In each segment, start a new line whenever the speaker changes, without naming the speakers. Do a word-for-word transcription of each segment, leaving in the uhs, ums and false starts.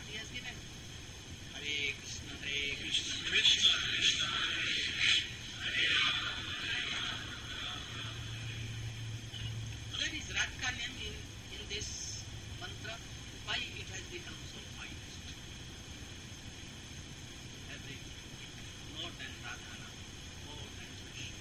what he has given. Hare Krishna, Hare Krishna, Krishna Krishna, Hare Hare Rama, Hare Rama. There is Radhkaryan in, in this mantra. Why it has become so fine? Every more than Radhana, more than Krishna.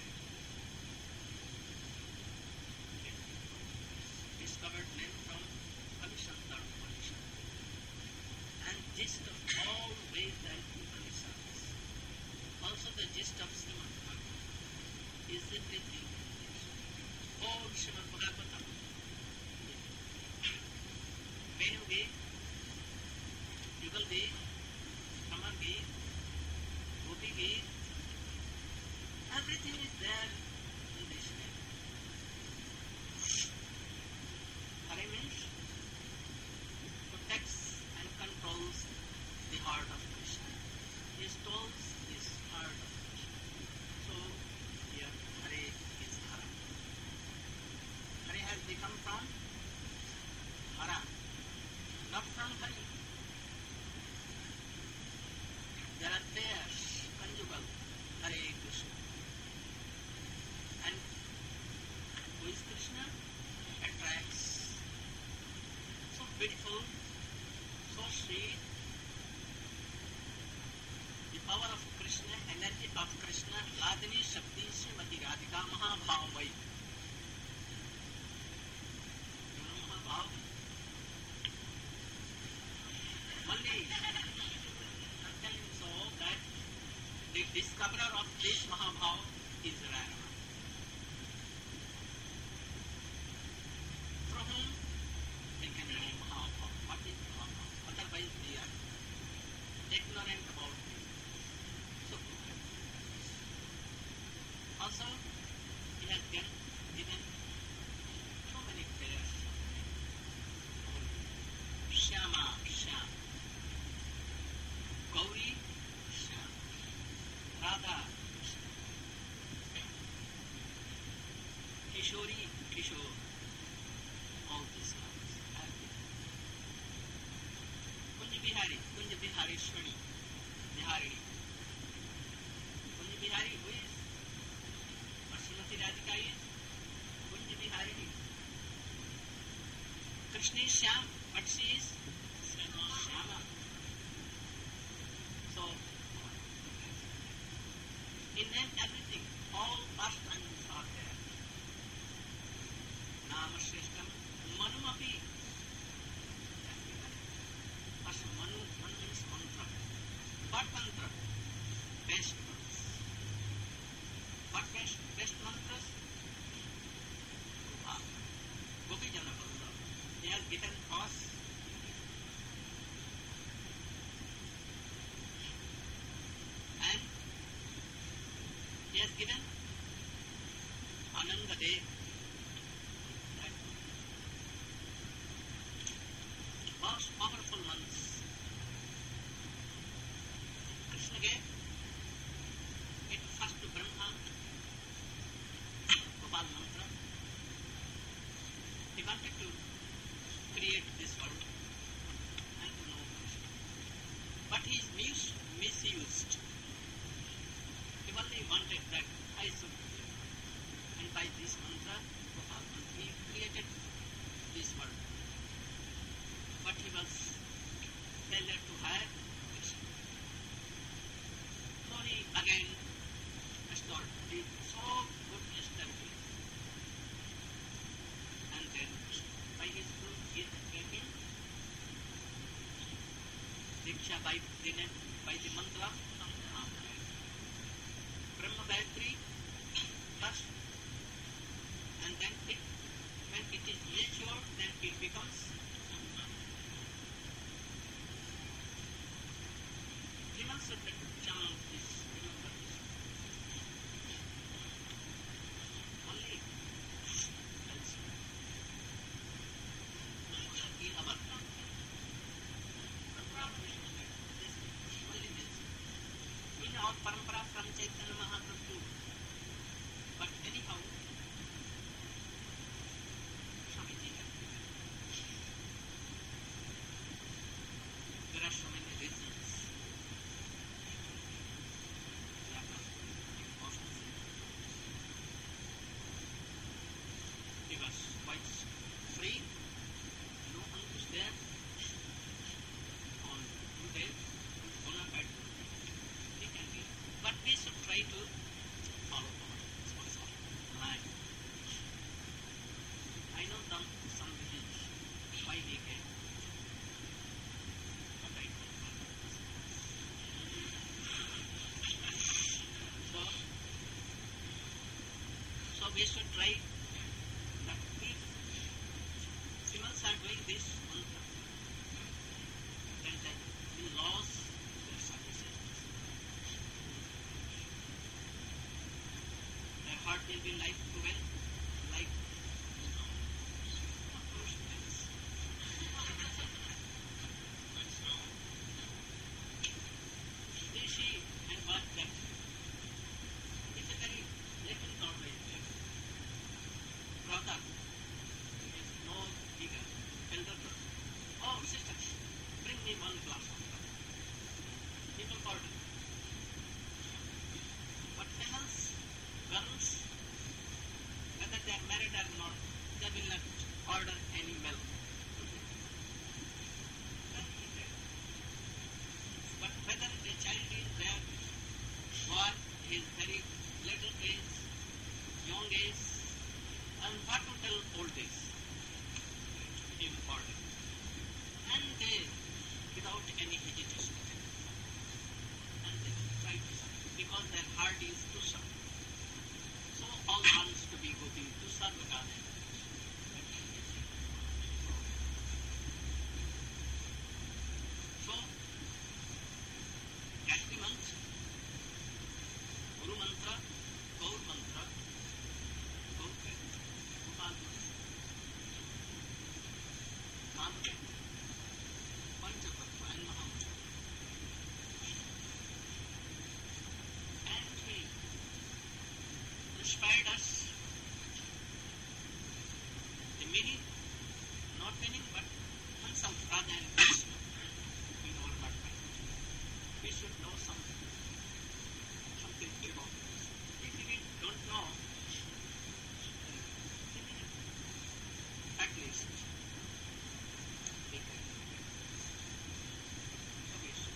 Discovered name from Avishantar Upanishad. And gist of all Veda and Upanishads. Also the gist of Srimad Bhagavatam is everything. All Srimad Bhagavatam. Venu Gita, Yugal Gita, Tamar Gita, Gopi Gita, everything is there in this name. Hare means protects and controls the heart of Krishna. He stolls his heart of Krishna. So here Hare is Hara. Hare has become from Hara, not from Hari. There are pairs, conjugal, Hare Krishna. And who is Krishna? Attracts. So beautiful, so sweet. The power of Krishna, energy of Krishna, Hladini Shakti Srimati Radhika Mahabhavamai. You know Mahabhav? Only I'm telling you so that the discoverer of this Mahabhav is Rama. From whom we can know Mahabhav. What is Mahabhav? Otherwise we are ignorant about it. So also he has given, given so many prayers. Shyama, Shyam. Gauri, Shyam. Radha, Kishori, Kishore. All these names. Kunj Bihari, Kunj Bihari Shwani, Bihari. Kunj Bihari, who is? Srimati Radhika is Kunj Bihari. Krishna is Shyam, but she is Shyama. So, in them everything, all pastimes are there. Nama Shreshtam, Manumapi. As Manu, Manu means mantra. What mantra? Best ones. What best, best mantras? Ah, Gopi Jana Vallabha. He has given us and he has given Ananga Dev. Most powerful months. Krishna gave it first to Brahma, Gopal mantra. He wanted to create this world and to know Krishna. But he is mis- misused. He only wanted that I should live. And by this mantra, Gopal mantra, he created this world. But he was failure to have Krishna. So he again restored, did so good establishment. And then by his fruit he gave him Diksha by the, by the mantra of Brahma Gayatri first, and then it, when it is mature, then it becomes should chant this, remember this. Only else. In our only this. In our parampara from Chaitanya Mahaprabhu. But anyhow, Swamiji has given. There are we should try that if Simons are doing this mantra, then they will lose their services. Their heart will be like well, like Rishi and what that it's a very little organization. Brother is no bigger, elder brother. Oh, sister, bring me one glass of water. People order. But females, girls, whether they are married or not, they will not order any milk. But whether the child is there or is very little age, young age, and what to tell old age, important. And they, without any hesitation, and they try to serve, because their heart is to serve. So all wants to be going to serve God. So, Gayatri Mantra, Guru Mantra, Gaur Mantra, Gaur Mantra, Gopal Mantra, Mantra, Panchatattva and Mahamantra. And he inspired us the meaning, not meaning, but himself rather than Krishna in our heart. We should know something, something about this. If we don't know, at least we can. So we should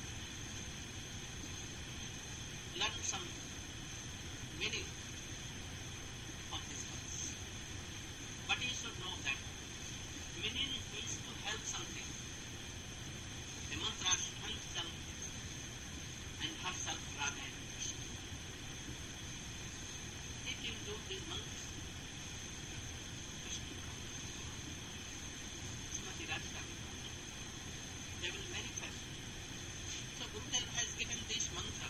learn some meaning of this verse. But you should know that meaning is to help something. The mantra himself and herself rather than Krishna. If you do these mantras, Krishna will come. Srimati Radhika will come. They will manifest. So Gurudev has given this mantra.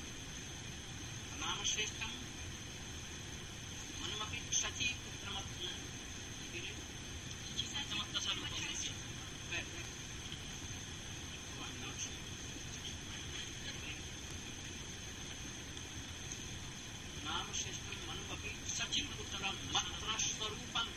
Nama Shreshtam Manamapi Shati Putramatna. You read? Where? Where? Oh, I'm not sure. Nama Shreshtam Manamapi Shati Putra Matra Swarupam.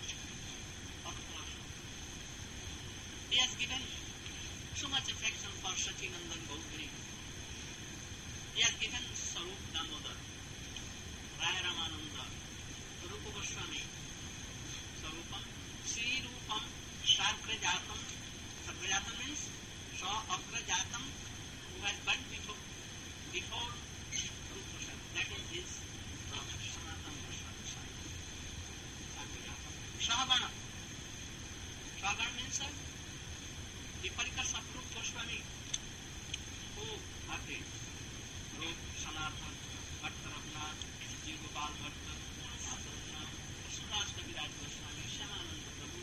He has given so much affection for Sachinandan Gauri. He has given Sarup Damodar, Raya Ramananda, Rupa Goswami, Sarupam, Sri Rupam, Sarkrajatam. Sarkrajatam means Sa Akrajatam, who has burnt before, before Rupa Goswami. That is his brother, Sanatana Goswami. Sarkrajatam. Sahabana. Sahabana means uh, the Parikas of Rupa Goswami, who are the Rup, Sanatana, Bhatta Raghunath, Ji Gopal Bhatta, Asarana, Krishnadas Kaviraj Goswami, Shyamananda Prabhu,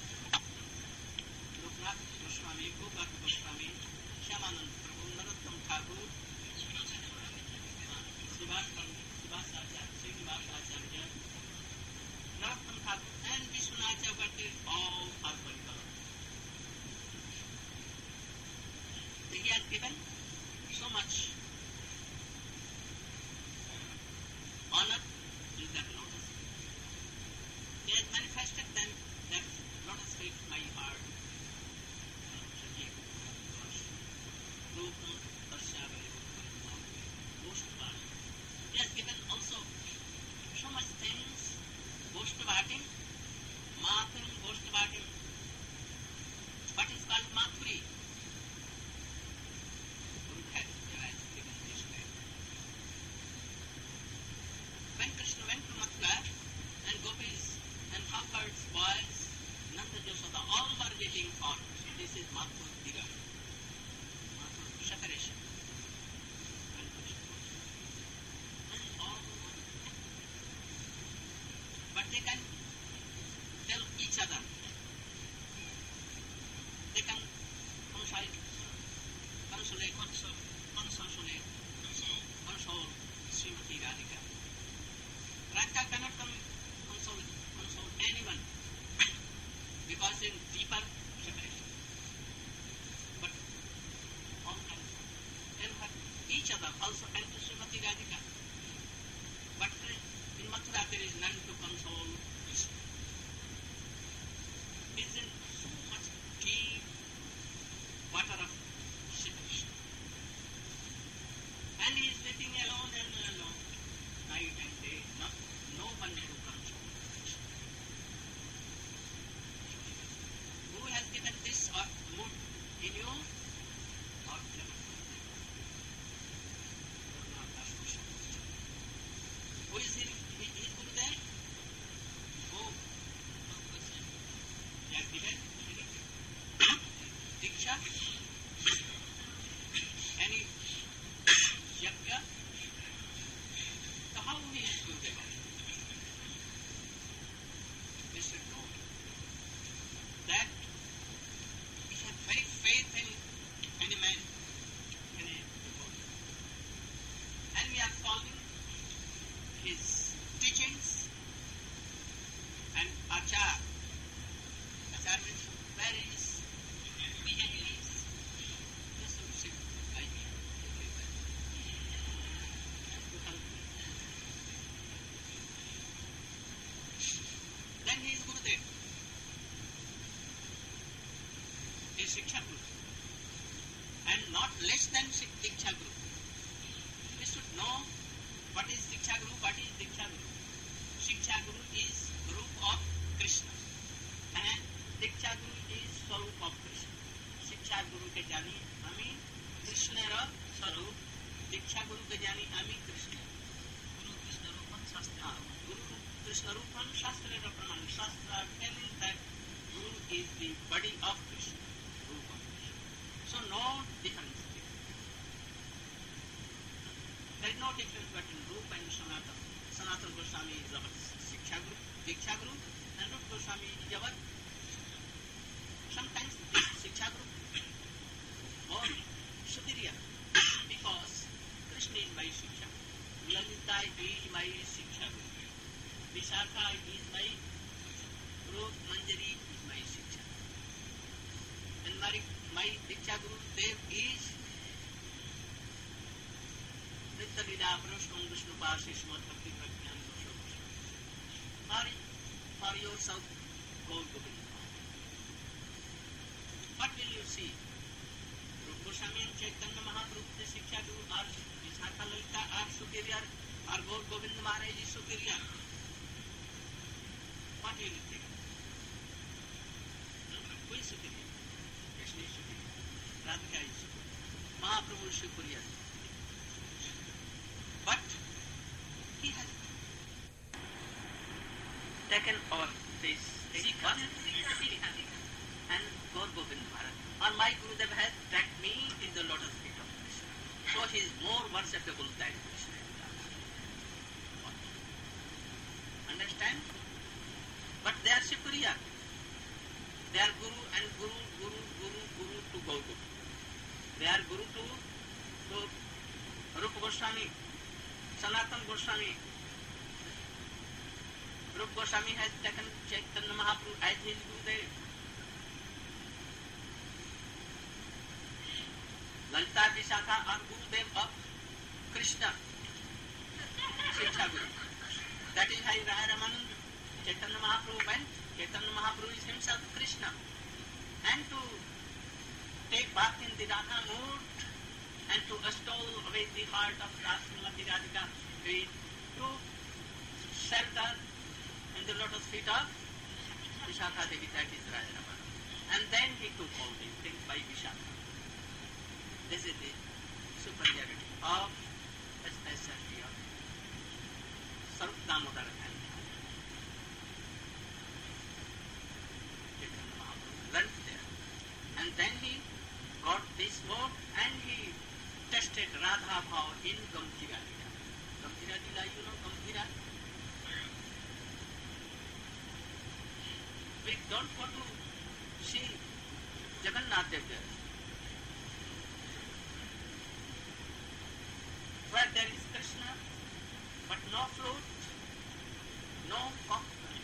Loknath Goswami, Gopak Goswami, Shyamananda Prabhu, Narottam Thakur, Subhas Acharya, Srinivas Acharya, Narottam Thakur, and Vishwanath Chakravarti, all are Parikara. He has given so much honor in that lotus. He has manifested them that lotus feet my heart. He has given also so much things. Goshtavati, Mathurim Goshtavati. What is called Mathuri? Guru has console, consolate, console Srimati Radhika. Radhika cannot come console, console anyone because in deeper separation. But all kinds and her, each other also and to Srimati Radhika. But in Mathura there is none to console Krishna. He is in so much deep water of separation. And he is living alone and alone, night and day, not, no one to console. Who has given this or mood in you? Or never. Who is he? He is Gurudev? Who? He has given Diksha? Any yajna? So how he is Gurudev? We should know that we have very faith in any man, any people. And we are following his teachings and achar. Achar means varies, behaviors. Just to sit like to help me. Then he is Gurudev. He is Shiksha Guru. And not less than Diksha Guru. We should know what is Diksha Guru, what is Diksha Guru. Shiksha Guru is group of Krishna. And Diksha Guru is Swarup of Krishna. Shiksha Guru ke jani ami Krishna ra Swarup. Diksha Guru ke jani ami Krishna. Guru Krishna Rupam Shastra. Guru Krishna Rupam Shastra ra praman. Shastra telling that Guru is the body of Krishna. Rupam. So no difference. There is no difference between Rupa and Sanatana. Sanatana Goswami is our Shiksha Guru, Diksha Guru, and Rupa Goswami is our sometimes Shiksha Guru or Superior, because Krishna is my Shiksha Guru. Lalita is my Shiksha Guru. Vishakha is my Rup Manjari is my Shiksha Guru. And my, my Diksha Guru Dev is Nitya Lila Prashtam Vishnu Pasi Smat Bhakti Prajnana Goswami. For yourself, go to Govinda. What will you see? Rupa Goswami and Chaitanya Mahaprabhu, the Shiksha Guru, or Vishakha Lalita are superior, or Gaur Govinda Maharaj is superior. What will you think? Who is superior? Krishna is superior. Radhika is superior. Mahaprabhu is superior. But he has taken our this one and Gaur Govind Maharaj. Or my Gurudev has dragged me in the lotus feet of Krishna. So he is more worshipable than Krishna. Understand? But they are superior. They are Guru and Guru, Guru, Guru, Guru to Gaur Govind. They are Guru to, to Rupa Goswami. Sanatana Goswami. Rupa Goswami has taken Chaitanya Mahaprabhu as his Gurudev. Lalita Vishakha are Gurudev of Krishna. Shiksha Guru. That is how Raya Ramananda, Chaitanya Mahaprabhu went. Chaitanya Mahaprabhu is himself Krishna. And to take bath in the Radha mood, and to stole away the heart of Srimati Radhika, to shelter in the lotus feet of Vishakha Devi, that is Raja Ramananda. And then he took all these things by Vishakha. This is the superiority of especially of Sarup Damodar and Chaitanya Mahaprabhu learned there. And then he got this mode and he tested Radha Bhav in Gambhira Lila. Gambhira Lila, you know Gambhira? We don't want to see Jagannath Dev there. where there is Krishna, but no flute, no cock,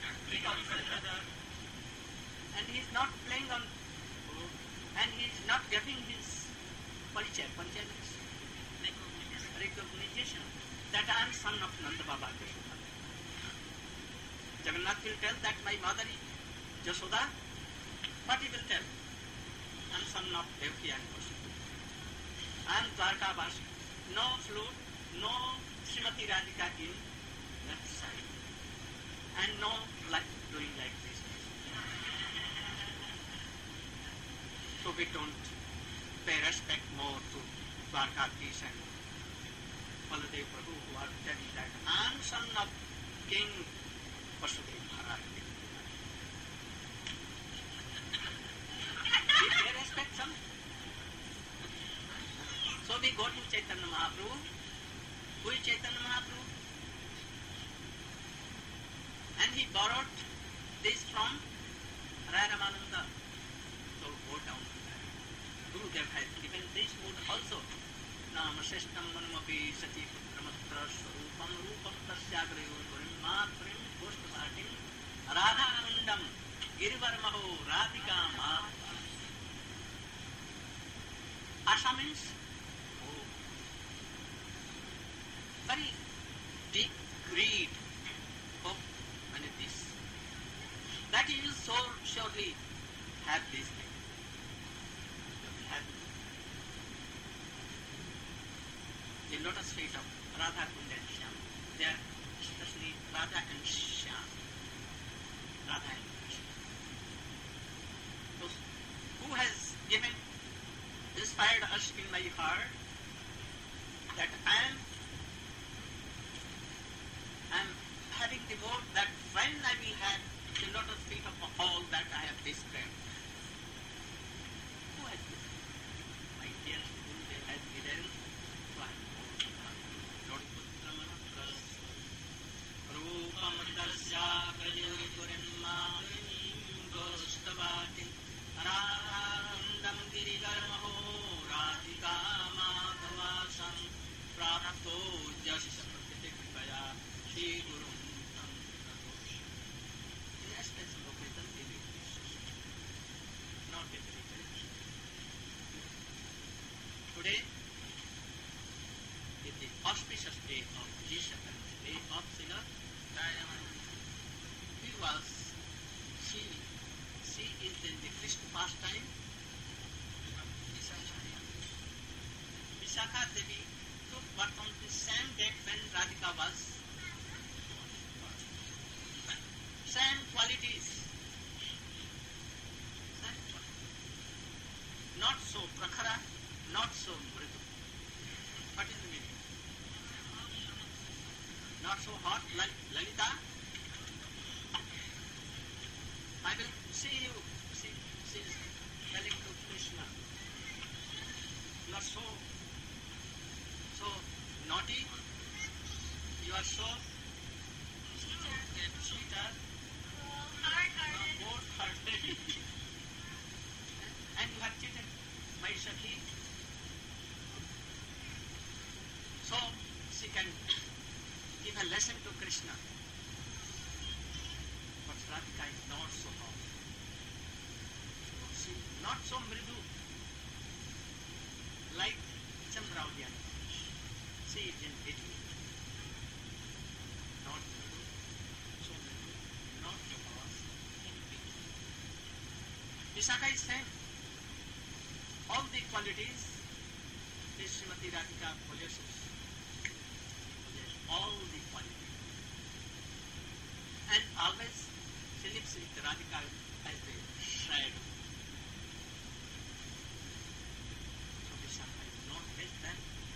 and he is not playing on, and he is not giving his parichaya, parichaya means recognition that I am son of Nanda Baba Krishna. Jagannath will tell that my mother is Jashoda. What he will tell? I am son of Devaki and Vasudha. I am Dwarkavasi. No flute, no Srimati Radhika in left side, and no like doing like this. So we don't pay respect more to Dwarkadhish and Baladev Prabhu who are telling that I am son of King Vasudev Maharaj. We pay respect some. So we go to Chaitanya Mahaprabhu. Who is Chaitanya Mahaprabhu? And he borrowed this from Raya Ramananda. So go down to that. Gurudev has given this mood also. Nama Seshtam Manamapi Sati Putramatra Swarupam Rupam Tasyagrayo Purim Matrim Goshtavatim Radha Anandam Girivarmaho Radhika Maha. Asha means oh, very deep greed of and this. That you will so surely have this thing. Have the lotus feet of Radha Kunda and Shyam. They are especially Radha and Shyam. Radha and Krishna. So, who has given, inspired us in my heart that I am, I am having the vote that when I will have the lotus feet of all that I have described. Who has given? My dear Gurudev has given. So I am Lord Putra Manatra Rupam Dasya Prajapurim Madhim Goshtavatim Radhandam Girigarmaho Radhika Madhavasam Prapto Jasya Pratikvaya Shri Guru Today is the auspicious day of Jesus and the day of Srila Diamond. He was, she, she is in the Krishna pastime, Visakha. Visakha Devi took birth on the same date when Radhika was. Same qualities. Same qualities. Not so prakhara, not so mridu. What is the meaning? Not so hot like Lalita. I will see you. See, she is telling to Krishna. Not so, so naughty. You are so sweeter, cold-hearted, and you have cheated my Sakhi. So she can give a lesson to Krishna. But Radhika is not so hot. She is not so mridu like Chandravali. She is in between. Not mridu, so mridu, not so hot, in between. Visakha is same. All the qualities this Srimati Radhika possesses. All the qualities. And always she lives with Radhika as the shadow. So Visakha is not less than.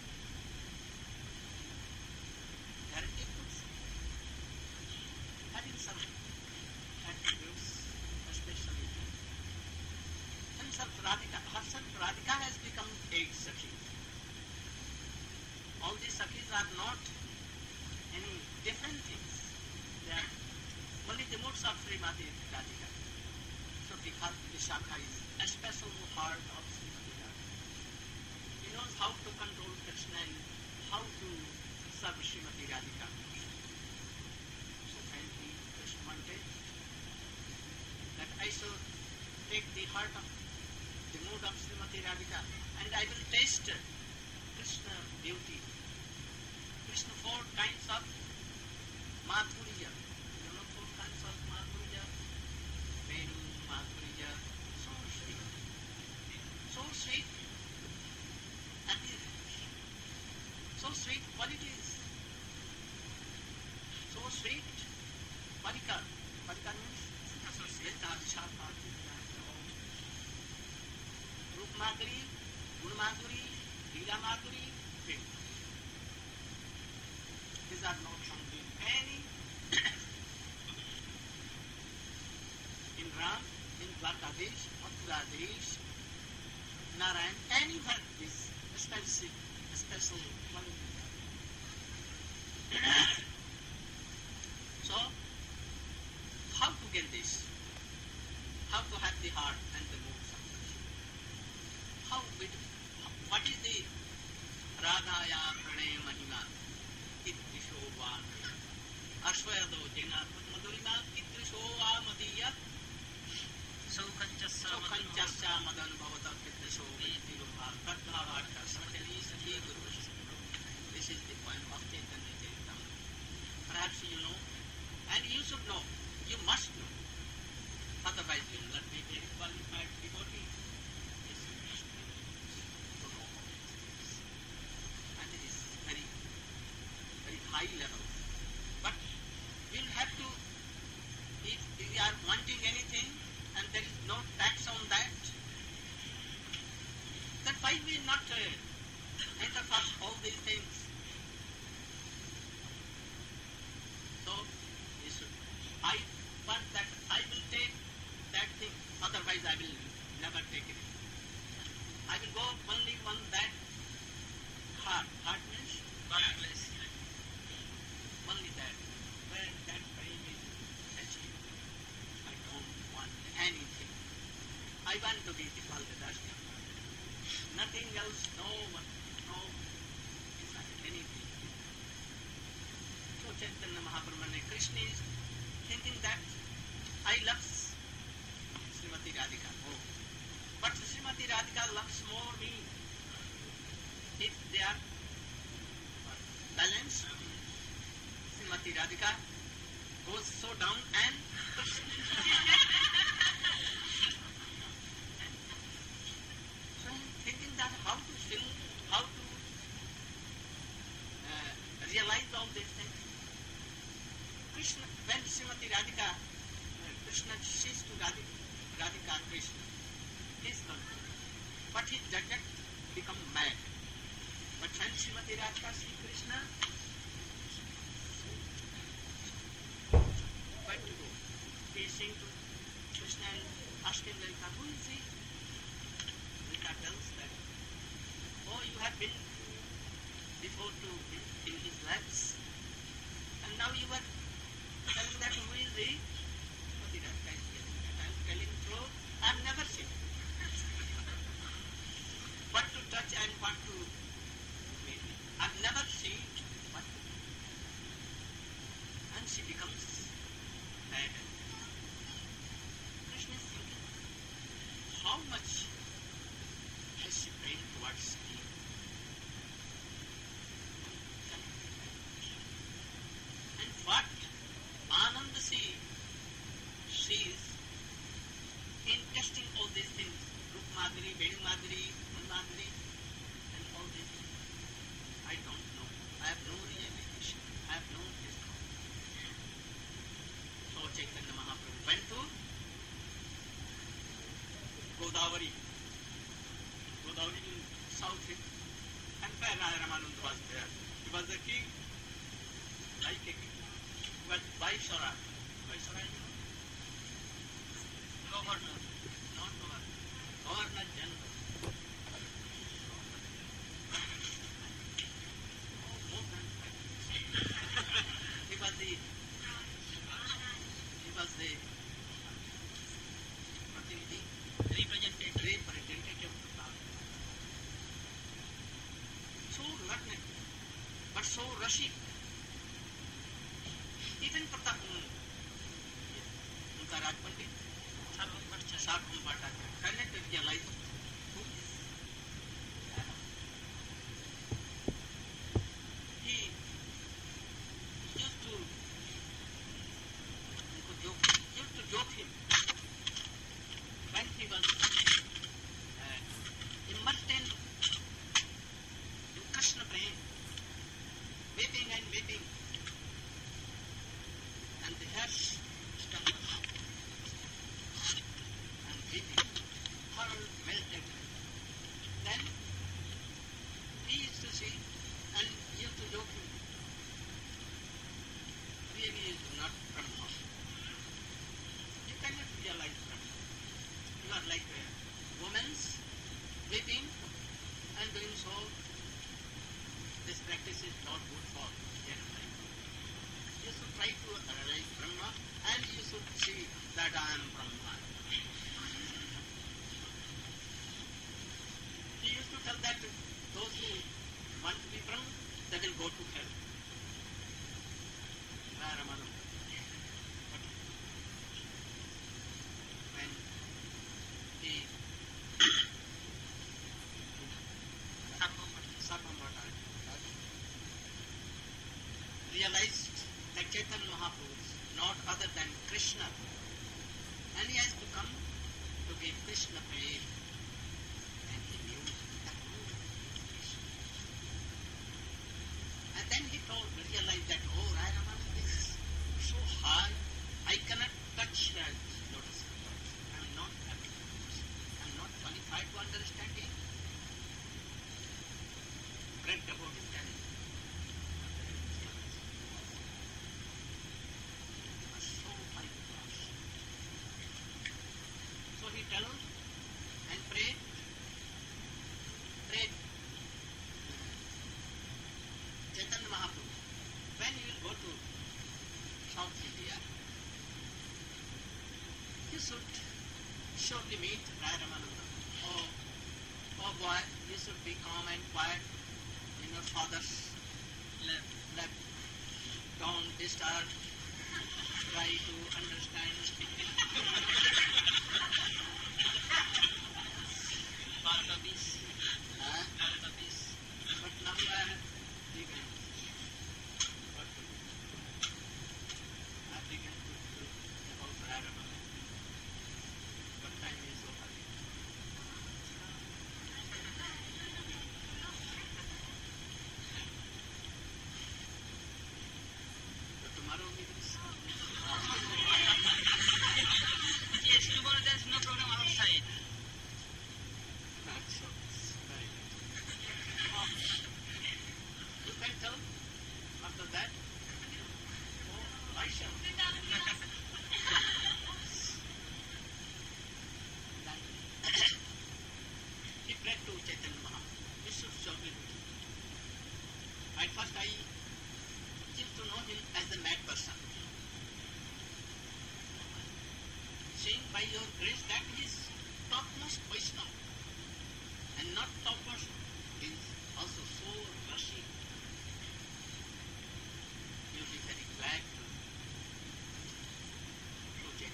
They are equals. Having some attributes, especially himself Radhika, herself Radhika has become eight Sakhis. All these Sakhis are not any different things. They are only the moods of Srimati Radhika. So because Visakha is a special heart of Srimati Radhika. He knows how to control Krishna and how to serve Srimati Radhika. So finally, Krishna wanted that I should take the heart of the mood of Srimati Radhika and I will taste Krishna beauty. Krishna four kinds of madhurya. You know four kinds of madhurya? Venu, madhurya, so sweet. So sweet. And so sweet qualities. So sweet. Parikar. Parikar means Rup Madhuri, Gun Madhuri, Leela Madhuri, Venu. These are not found in any in Ram, in Dwarkadesh, Mathuradesh, Narayan, anywhere this special, special quality. So, how to get this? How to have the heart and the moods of Krishna? How we do? What is the Radhaya Pranay Mahima? Kitrisho va Ashwayado Jena Madhurima Kitrisho va Madhiya Saukanchasya Madan Bhavata Kitrisho Viruha Tadbhavata Samachali Sati Guru. This is the point of Chaitanya Charitamrita. Perhaps you know, and you should know, you must know. Otherwise you will not be very qualified devotee. Yes, you must be to know all these things. And it is very, very high level. But we will have to, if we are wanting anything and there is no tax on that, then why we not uh, enter first all these things? So, we should, I want that I will take that thing, otherwise I will never take it. I will go only on that heart. Heart means? Heartless. Only that. Where that pain is achieved. I don't want anything. I want to be the Balgadashya. Nothing else, no one, no desire, anything. So Chaitanya Mahaprabhu, Krishna is thinking that I love Srimati Radhika more. But Srimati Radhika loves more me. If they are balanced, Srimati Radhika goes so down and so I'm thinking that how to feel, how to uh, realize all these things. Krishna, when Srimati Radhika, uh, Krishna says to Radhika, Radhika Krishna, he is controlled. But his jagat become mad. But when Srimati Radhika sees Krishna, where to go? He is saying to Krishna and asking Radhika, who is he? Radhika tells that, oh, you have been before to him in his laps, and now you are telling that who is he? Srimati Radhika is telling that. I am telling truth, I have never seen him. What to touch and what to make. I have never seen what to do. And she becomes mad. Krishna is thinking, how much has she prayed towards me? And what Ananda she sees in testing all these things, Rup Madhuri, Venu Madhuri, Gun Madhuri, and all these things. I don't know. I have no realization. I have no history. So Chaitanya Mahaprabhu went to Godavari. Godavari in south, and where Radha Ramananda was there. He was the king, like a king. But Vaisara, Vaisara, you know? Governor, not governor, governor general. Oh, more than that. He was the, he was the Pratinidhi, representative, representative of the power. So learned, so rushing. Even Pratap, उनका राज पंडित सार्वभौम Bhattacharya cannot realize who is Rama. He used to उनको joke, used to joke him when he was uh, immersed in, in Krishna prem, weeping and weeping, and the hairs stumbled and weeping, horror melted. Then he used to see and used to joke him. Really is not Brahma. You cannot realize Brahma. You are like a woman's weeping and doing so. This practice is not good for their life. You should try to realize Brahma and you should see that I am Brahma. He used to tell that those who want to be Brahma, they will go to hell. Ramananda. But when he realized that Chaitanya Mahaprabhu is not other than Krishna, and he has to come to give Krishna praise, and he knew that who is Krishna. And then he told, realized that, oh, Ramananda is so high, I cannot touch that lotus flower. I am not able to touch. I am not qualified to understand it. Bragged about it and so he told and prayed, prayed Chaitanya Mahaprabhu, when you will go to South India, you should surely meet Rai Ramananda. Oh, oh boy, you should be calm and quiet in your father's lap. lap. Don't disturb. Try to understand. Bhartabis. Huh? Bhartabis. But now I have begun. What to do? I began to do about Radharama. But time is over. So tomorrow we will see. Yes, tomorrow there is no program outside. Not so. Very good. You can tell after that. Oh, I shall. He prayed to Chaitanya Mahaprabhu. He should show me. At first I came to know him as a mad person. Seeing by your grace that he is topmost Vaishnava and not topmost is also so rushy. You'll be very glad to project.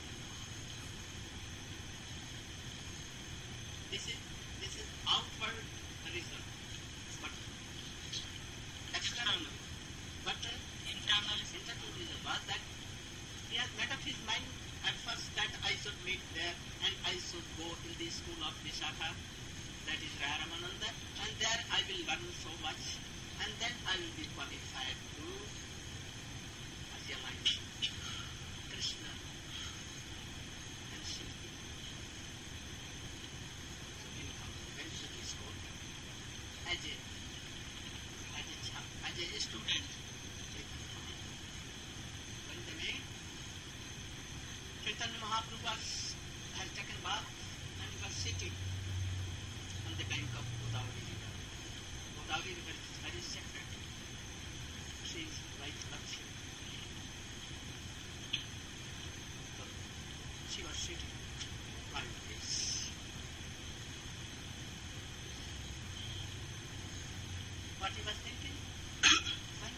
This is this is outward result, but external, but uh, internal internal result was that he has made up his mind at first that I should meet there and I should go in the school of Vishakha, that is Ramananda, and there I will learn so much and then I will be qualified to realize Krishna and Shiva. So he will come to the school as a, as a, as a student. When they made Chaitanya Mahaprabhu was, had taken bath and was sitting on the bank of Godavari River. Godavari River is very sacred. She is like Lakshmi. So she was sitting like this. What he was thinking? Why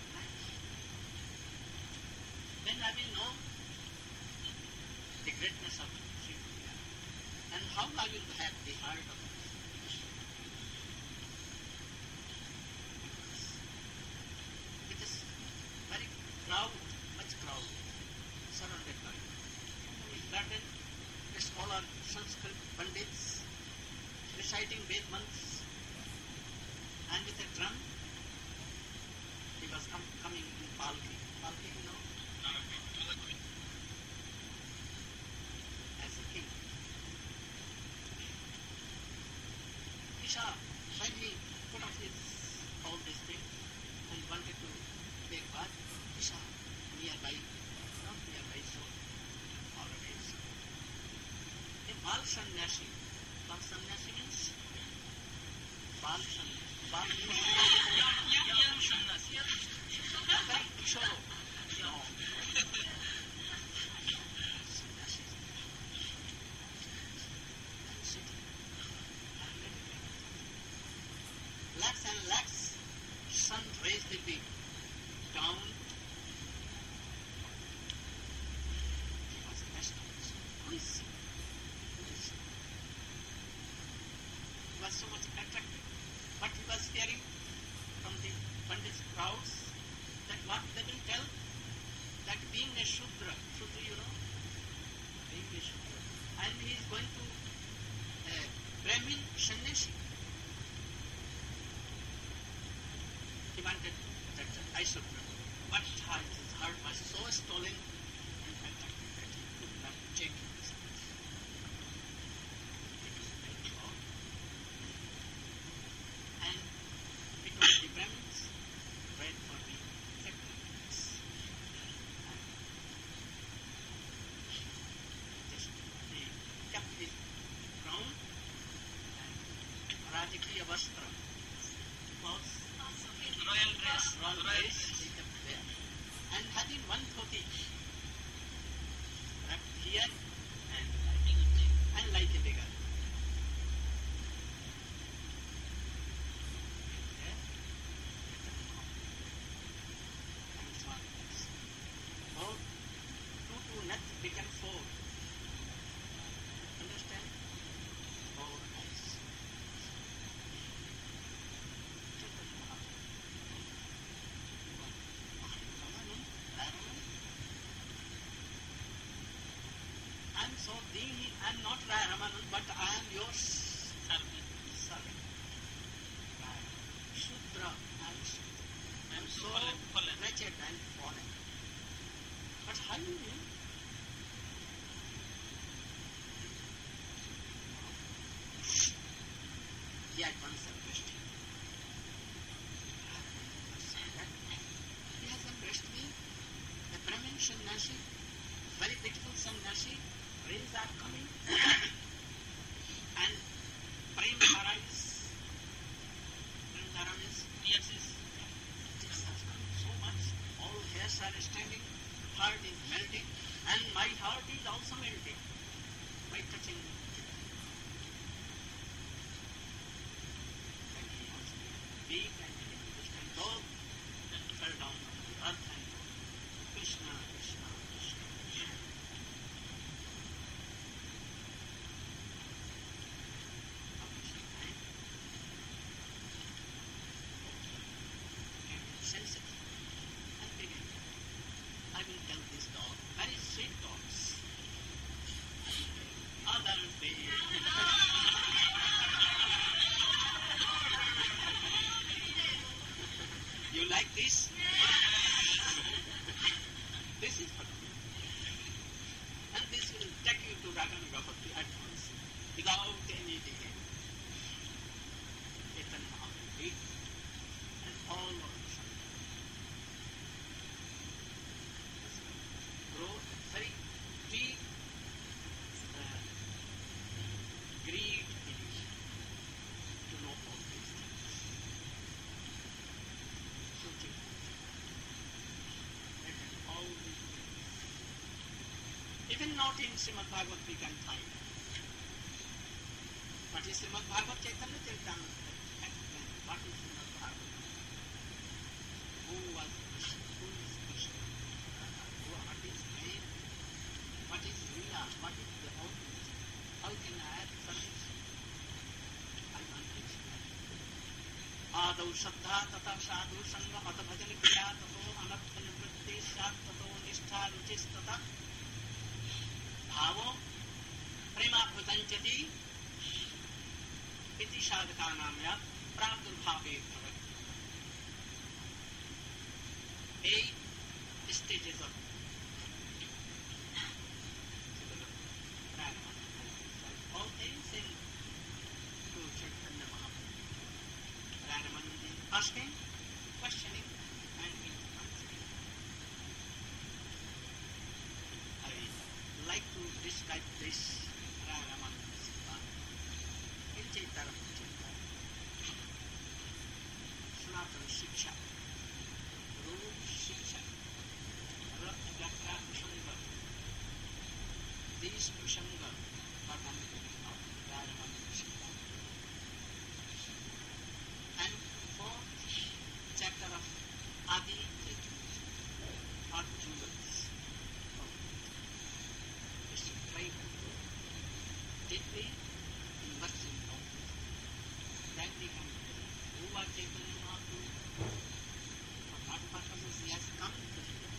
I will know the greatness of Sri Krishna and how I will have the heart of Krishna. It is very crowd, much crowd, surrounded by garden, a scholar, Sanskrit Pandits, reciting Ved months, and with a drum, he was com- coming in Palki. Palki, you know? As a king. He saw, finally put off his, all these things, and wanted to take bath. He saw nearby, not nearby, so far away. So. A Bal Sannyasi. Bal Sannyasi means? Bal Sannyasi. Bal means? Young Sannyasi. Very Kishore. No. Sannyasi. And sitting. Lakhs and lakhs sun rays will be down. He was astonished. Please. He was so much attracted. But he was hearing from the Pandits crowds that what they will tell, that being a Shudra, Shudra you know, being a Shudra, and he is going to uh, Brahmin Sannyasi. He wanted that I should know. But his heart was so stolen and attracted that he could not take his hands. It was very long. And because the Brahmins prayed for the sacrifice. And just they kept his crown and Rajakriya Vastra, clothes, royal dress, royal dress, they kept there. And having one dhoti wrapped here and and like a beggar. There, and so on. Four, two to net become four. Understand? Four eyes. I'm so being, I'm not Raya Ramanand, but I am your servant. servant. Raya. Shudra, I'm Shudra. I'm so wretched and fallen. But how do you mean? He at once embraced him. He has embraced me. The Brahmin Sannyasi, very beautiful Sannyasi. Rains are coming and prema arise. Prema means tears is tears are coming so much. All hairs are standing, heart is melting, and my heart is also melting by touching. And he was big and he understand dog that fell down on the earth and Krishna, Krishna, Krishna, Krishna. Sensitive and began. I will tell this dog, very sweet dogs. Other day. You like this? This is for you. And this will take you to Raganagapati at once, without any delay. Chaitanya Mahaprabhu did, and all of the grow very deep uh, greed in you to know all these things. So deep. And all these things. Even not in Srimad Bhagavad we can find. What is Srimad Bhagavad Chaitanya Charitamrita? What is Srimad Bhagavad? Who was Krishna? Who is Krishna? Who are these? आदौ श्रद्धा तथा साधु संग मत भजन क्रिया तथो अनर्थ निवृत्ति स्यात् तथो निष्ठा रुचिस्तथा भावो प्रेमाभृतञ्चति इति साधकानां यत् प्रादुर्भावे भवति. Eight stages of prana. All things in Guru Chaitanya Mahaprabhu. Prana means asking, questioning, and answering. I like to describe this prana in Chaitanya Chaitanya. Sanatana Shiksha. रूप शिक्षा रथ यात्रा प्रसंग देश प्रसंग वर्णन शिक्षा and fourth chapter of Adi or jewels is to try to deeply immerse in God. Then we can who are taken out to what purposes he has come to do.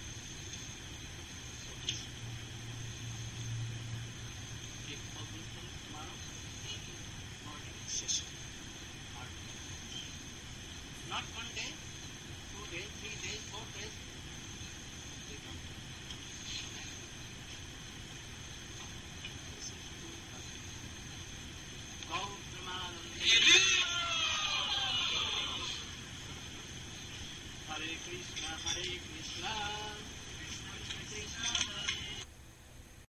So this take all these things tomorrow in morning session. Not one day, two days, three days, four days. They come to this is true. Gaur Premanande. Hare Krishna, Hare Krishna, Krishna Krishna,